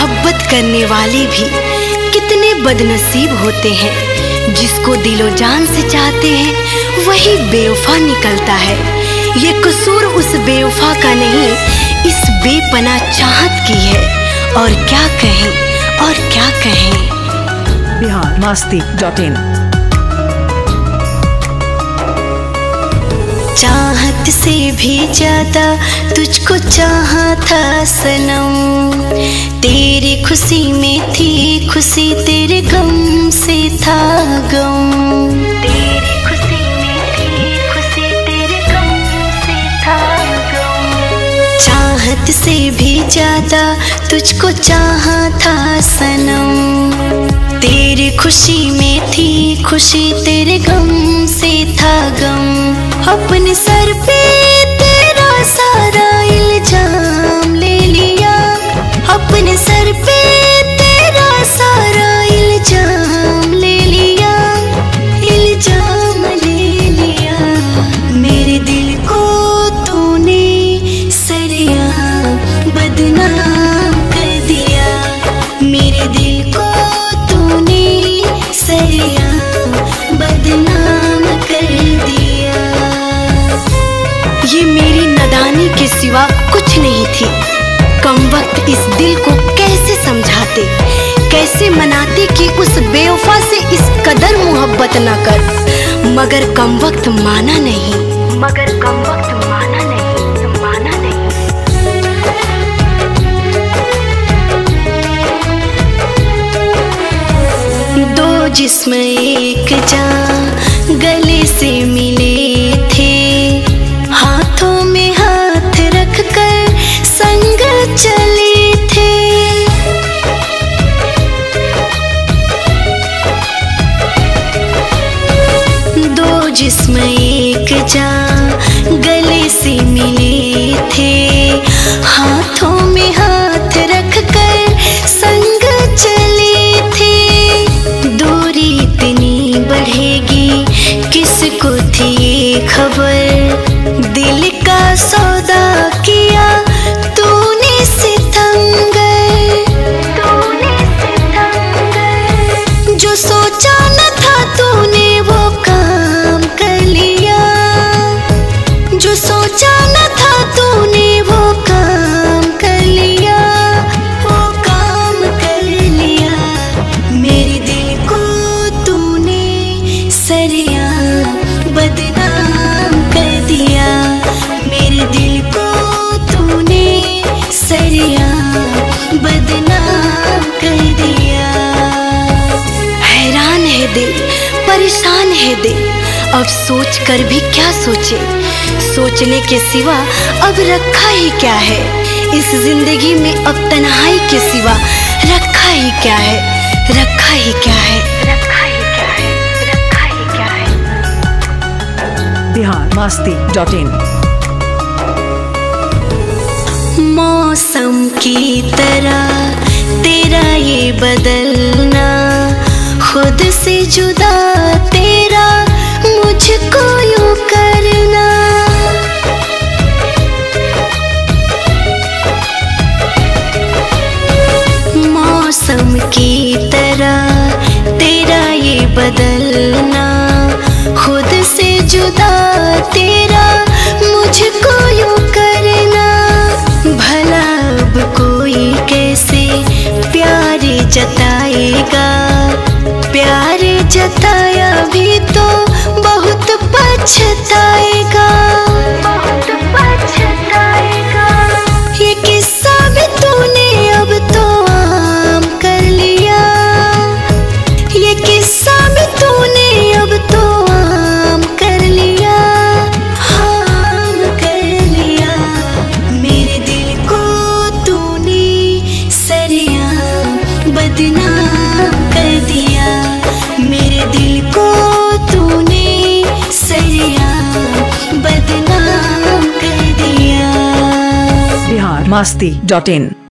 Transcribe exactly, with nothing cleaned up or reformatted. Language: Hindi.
मोहब्बत करने वाले भी कितने बदनसीब होते हैं। जिसको दिलो जान से चाहते हैं वही बेवफा निकलता है। ये कसूर उस बेवफा का नहीं, इस बेपना चाहत की है। और क्या कहें और क्या कहें। बिहार मस्ती डॉट इन। चाहत से भी ज्यादा तुझको चाहा था सनम। तेरी खुशी में थी खुशी, तेरे गम से था गम। तेरी खुशी में थी खुशी, तेरे गम से था गम। चाहत से भी ज्यादा तुझको चाहा था सनम। तेरी खुशी में थी खुशी, तेरे गम से था गम। अपने सर पे तेरा सारा इल्जाम ले लिया। अपने सर पे तेरा सारा इल्जाम ले लिया। इल्जाम ले लिया। मेरे दिल को तूने सरेआम बदनाम कर दिया। मेरे दिल को तूने सरेआम बदनाम कर दिया। ये मेरी नादानी के सिवा कुछ नहीं थी। कम वक्त इस दिल को कैसे समझाते, कैसे मनाते कि उस बेवफा से इस कदर मोहब्बत न कर। मगर कम वक्त माना नहीं, मगर कम वक्त माना नहीं, माना नहीं। दो जिस्म एक जान गले से मिले थे। हाथों में हाथ रख कर संग चले थे। दो जिस्म एक जान गले से मिले थे। हाथों में हाथ रख कर संग चले थे। दूरी इतनी बढ़ेगी किसको थी ये खबर। दिल का सौदा किया तूने सितमगर, तूने सितमगर। जो सोचा न था तूने वो काम कर लिया। जो सोचा न था तूने वो काम कर लिया, वो काम कर लिया। मेरे दिल को तूने सरेआम बदनाम कर दिया। मेरे दिल को तूने सरेआम बदनाम कर दिया। हैरान है दिल, परेशान है दिल। अब सोच कर भी क्या सोचे। सोचने के सिवा अब रखा ही क्या है। इस जिंदगी में अब तन्हाई के सिवा रखा ही क्या है, रखा ही क्या है, रखा ही क्या है, रखा ही क्या है। बिहार मस्ती डॉट इन। मौसम की तरह तेरा ये बदलना, खुद से जुदा तेरा मुझको यूं करना। मौसम की तरह तेरा ये बदलना, खुद से जुदा तेरा मुझको यूं करना। भला अब कोई कैसे प्यार जताएगा। प्यार जताया भी तो बहुत पछताएगा, बहुत पछताएगा। ये किस्सा भी तूने अब तो आम कर लिया। ये किस्सा भी तूने अब तो आम कर लिया, आम कर लिया। मेरे दिल को तूने सरेआम बदनाम कर दिया। मेरे दिल को तूने सरेआम बदनाम कर दिया। बिहार मस्ती डॉट इन।